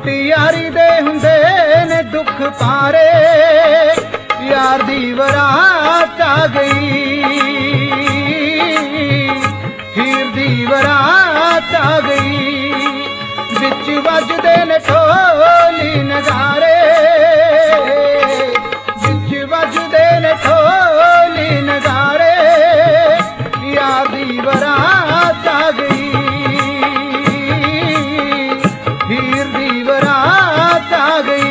टुट यारी दे हुंदे ने दुख पारे, यार दी बरात आ गई, हीर दी बरात आ गई। बिच वजदे ने ढोली नगारे, बिच वजदे ने ढोली नगारे, यार दी बरात आ गई, हीर दी बरात आ गई।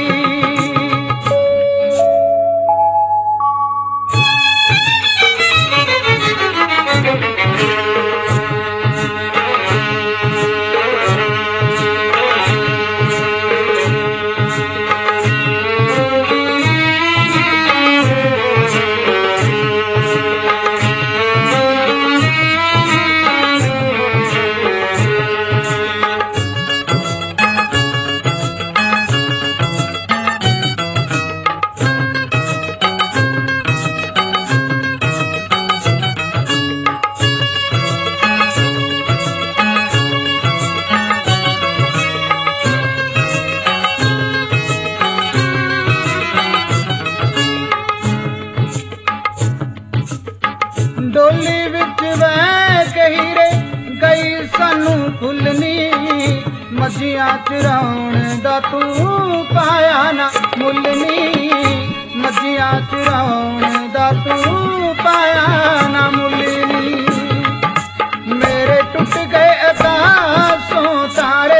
डोली विच वह कहीरे गई सानू फुलनी, मजियां चराउण दा तू पाया ना मुलनी, मजियां चराउण दा तू पाया ना मुलनी। मेरे टुट गए अरदासों तारे,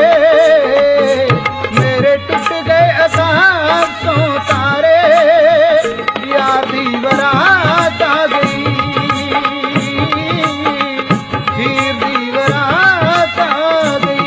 मेरे टुट गए अरदासों तारे, यार दी बरात आ गई, हीर दी बरात आ गई।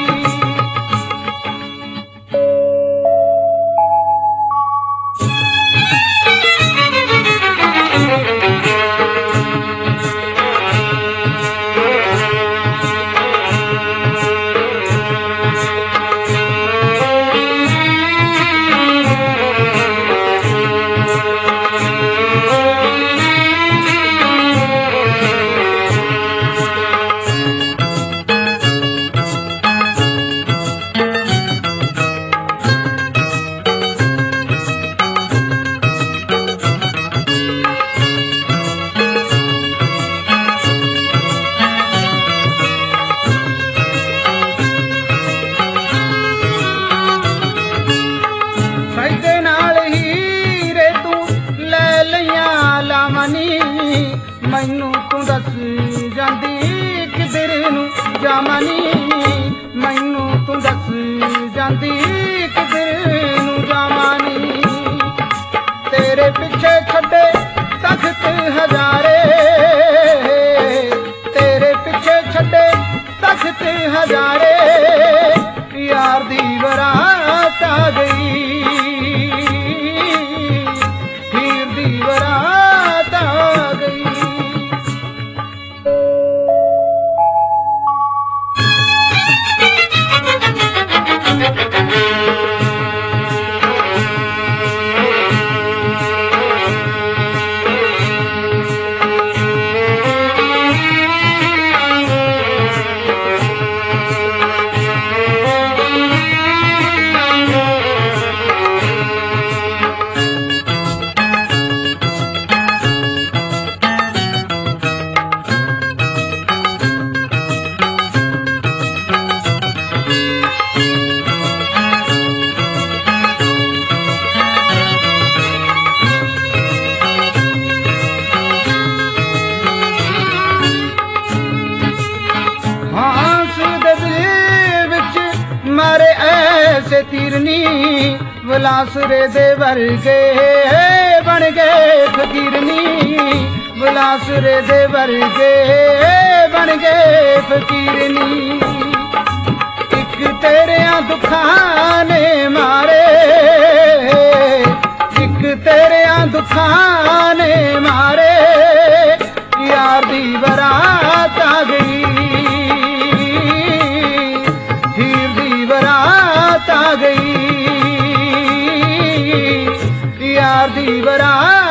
सजदे नाल हीरे तू लै लईयां लावनी, मैनू तू दस जांदी किधर नू जावनी, मैनू तू दस जांदी किधर नू जावनी। तेरे पिछे छड्डे तख्त हजारे, तेरे पिछे छड्डे तख्त हजारे, यार दी बरात आ गई, हीर दी बरात आ गई। मारे ऐसे तीरनी, विलासरे दे वर्गे बन गए फकीरनी, विलासरे दे वर्गे बन गए फकीरनी। एक तेरिया दुखां ने मारे, एक तेरिया दुखां ने मारे, यार दी बरात आ गई, आ गई, यार दी बरात